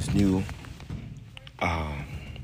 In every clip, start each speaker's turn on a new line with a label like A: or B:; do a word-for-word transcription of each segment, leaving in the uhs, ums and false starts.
A: this new uh,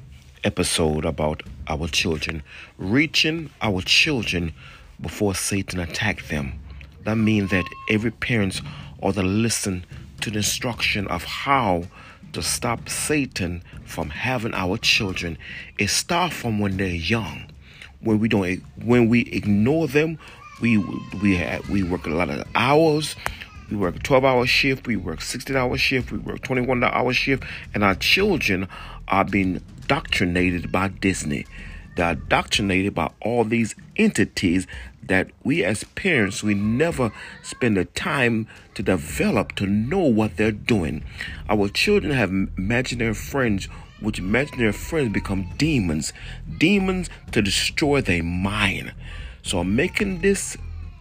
A: episode about our children, reaching our children before Satan attack them. That means that every parent ought to listen to the instruction of how to stop Satan from having our children. It starts from when they're young. When we don't, when we ignore them, we we have, we work a lot of hours. We work a twelve-hour shift. We work sixteen-hour shift. We work twenty-one-hour shift, and our children are being indoctrinated by Disney. They're indoctrinated by all these entities that we as parents, we never spend the time to develop, to know what they're doing. Our children have imaginary friends, which imaginary friends become demons. Demons to destroy their mind. So I'm making this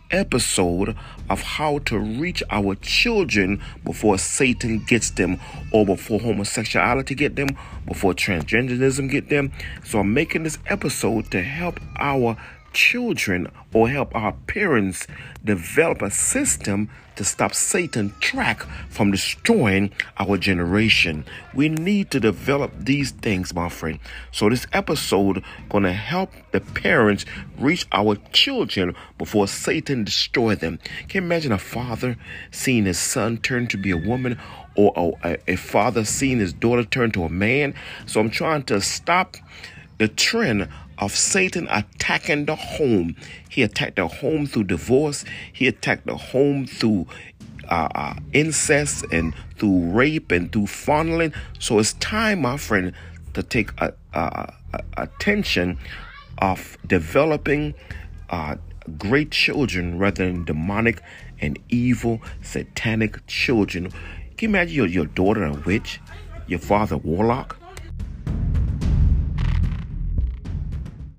A: episode of how to reach our children before Satan gets them, or before homosexuality get them, before transgenderism get them. So I'm making this episode to help our children, or help our parents develop a system to stop Satan's track from destroying our generation. We need to develop these things, my friend. So this episode gonna help the parents reach our children before Satan destroy them. Can you imagine a father seeing his son turn to be a woman, or a, a father seeing his daughter turn to a man? So I'm trying to stop the trend of Satan attacking the home. He attacked the home through divorce. He attacked the home through uh, uh, incest and through rape and through fondling. So it's time, my friend, to take a, a, a, attention of developing uh, great children rather than demonic and evil, satanic children. Can you imagine your, your daughter a witch, your father a warlock?